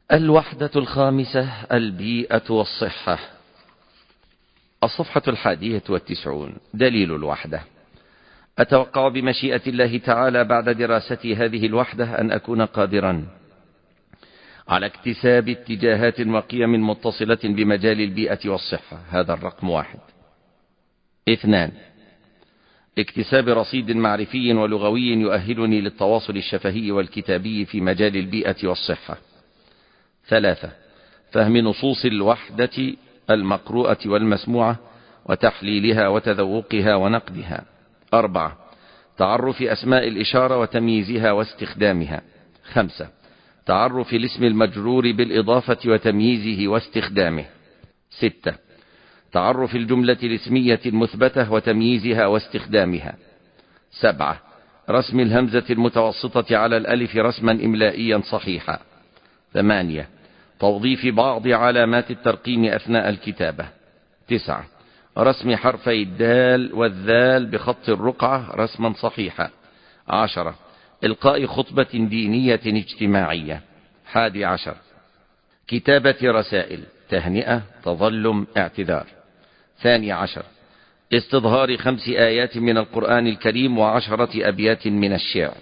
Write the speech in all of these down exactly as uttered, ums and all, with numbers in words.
الوحدة الخامسة: البيئة والصحة. الصفحة الحادية والتسعون. دليل الوحدة. أتوقع بمشيئة الله تعالى بعد دراستي هذه الوحدة أن أكون قادرا على اكتساب اتجاهات وقيم متصلة بمجال البيئة والصحة. هذا الرقم واحد. اثنان: اكتساب رصيد معرفي ولغوي يؤهلني للتواصل الشفهي والكتابي في مجال البيئة والصحة. ثلاثة: فهم نصوص الوحدة المقروءة والمسموعة وتحليلها وتذوقها ونقدها. أربعة: تعرف أسماء الإشارة وتمييزها واستخدامها. خمسة: تعرف الاسم المجرور بالإضافة وتمييزه واستخدامه. ستة: تعرف الجملة الاسمية المثبتة وتمييزها واستخدامها. سبعة: رسم الهمزة المتوسطة على الألف رسما إملائيا صحيحا. ثمانية: توظيف بعض علامات الترقيم أثناء الكتابة. تسعة: رسم حرفي الدال والذال بخط الرقعة رسما صحيحا. عشرة: إلقاء خطبة دينية اجتماعية. حادي عشر: كتابة رسائل تهنئة تظلم اعتذار. ثاني عشر: استظهار خمس آيات من القرآن الكريم وعشرة أبيات من الشعر.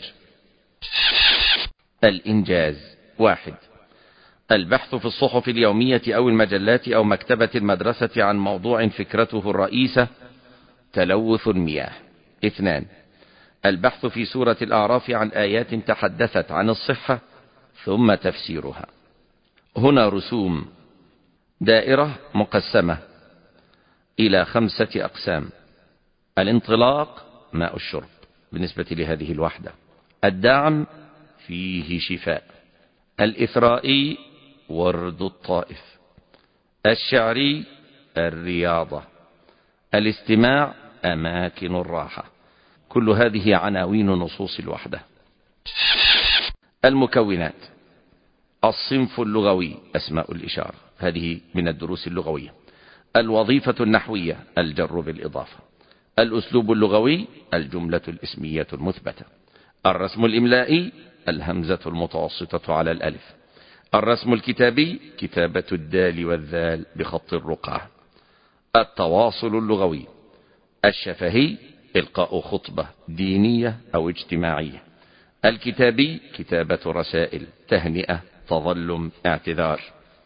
الإنجاز. واحد: البحث في الصحف اليومية أو المجلات أو مكتبة المدرسة عن موضوع فكرته الرئيسة تلوث المياه. اثنان: البحث في سورة الأعراف عن آيات تحدثت عن الصحة ثم تفسيرها. هنا رسوم. دائرة مقسمة إلى خمسة أقسام. الانطلاق ماء الشرب بالنسبة لهذه الوحدة. الدعم فيه شفاء. الإثرائي ورد الطائف. الشعري الرياضة. الاستماع أماكن الراحة. كل هذه عناوين نصوص الوحدة. المكونات: الصنف اللغوي أسماء الإشارة، هذه من الدروس اللغوية. الوظيفة النحوية الجر بالإضافة. الأسلوب اللغوي الجملة الاسمية المثبتة. الرسم الإملائي الهمزة المتوسطة على الألف. الرسم الكتابي كتابة الدال والذال بخط الرقعة. التواصل اللغوي. الشفهي إلقاء خطبة دينية أو اجتماعية. الكتابي كتابة رسائل تهنئة تظلم اعتذار.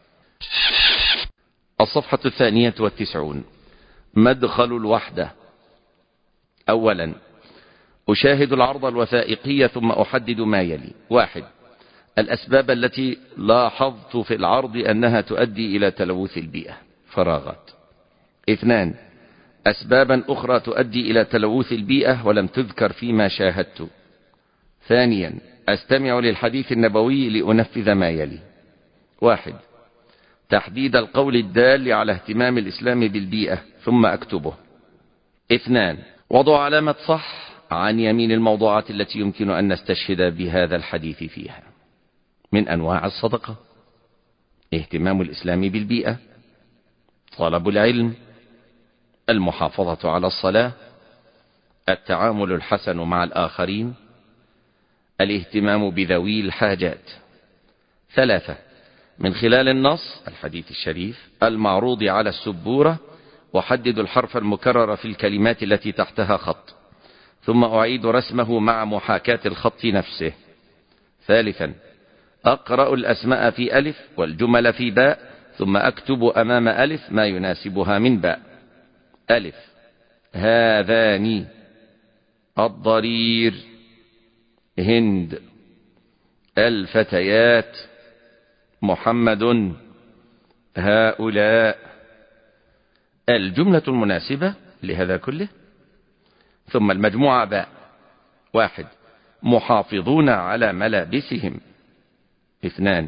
الصفحة الثانية والتسعون. مدخل الوحدة. أولا: أشاهد العرض الوثائقي ثم أحدد ما يلي. واحد: الأسباب التي لاحظت في العرض أنها تؤدي إلى تلوث البيئة فراغات. اثنان: أسبابا أخرى تؤدي إلى تلوث البيئة ولم تذكر فيما شاهدت. ثانيا: أستمع للحديث النبوي لأنفذ ما يلي. واحد: تحديد القول الدال على اهتمام الإسلام بالبيئة ثم أكتبه. اثنان: وضع علامة صح عن يمين الموضوعات التي يمكن أن نستشهد بهذا الحديث فيها. من أنواع الصدقة: اهتمام الإسلام بالبيئة، طلب العلم، المحافظة على الصلاة، التعامل الحسن مع الآخرين، الاهتمام بذوي الحاجات. ثلاثة: من خلال النص الحديث الشريف المعروض على السبورة أحدد الحرف المكرر في الكلمات التي تحتها خط، ثم أعيد رسمه مع محاكاة الخط نفسه. ثالثا: أقرأ الأسماء في ألف والجمل في باء، ثم أكتب أمام ألف ما يناسبها من باء. ألف: هذان، الضرير، هند، الفتيات، محمد، هؤلاء. الجملة المناسبة لهذا كله. ثم المجموعة باء. واحد: محافظون على ملابسهم. اثنان: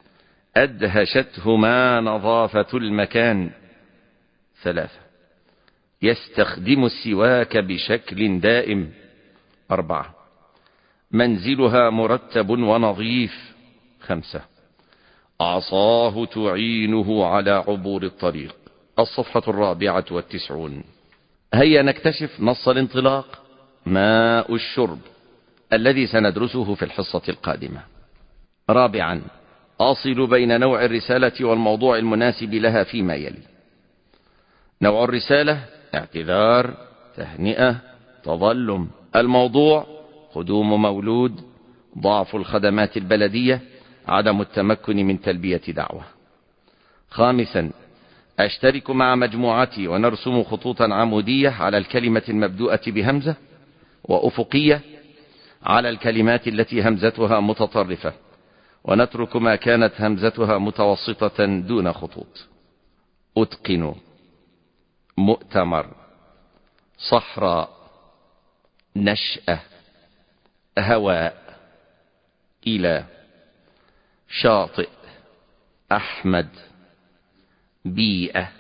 أدهشتهما نظافة المكان. ثلاثة: يستخدم السواك بشكل دائم. أربعة: منزلها مرتب ونظيف. خمسة: عصاه تعينه على عبور الطريق. الصفحة الرابعة والتسعون. هيا نكتشف نص الانطلاق ماء الشرب الذي سندرسه في الحصة القادمة. رابعا: أصل بين نوع الرسالة والموضوع المناسب لها فيما يلي. نوع الرسالة: اعتذار، تهنئة، تظلم. الموضوع: قدوم مولود، ضعف الخدمات البلدية، عدم التمكن من تلبية دعوة. خامسا: أشترك مع مجموعتي ونرسم خطوطا عمودية على الكلمة المبدوءة بهمزة، وأفقية على الكلمات التي همزتها متطرفة، ونترك ما كانت همزتها متوسطة دون خطوط. أتقن، مؤتمر، صحراء، نشأة، هواء، إلى، شاطئ، أحمد، بيئة.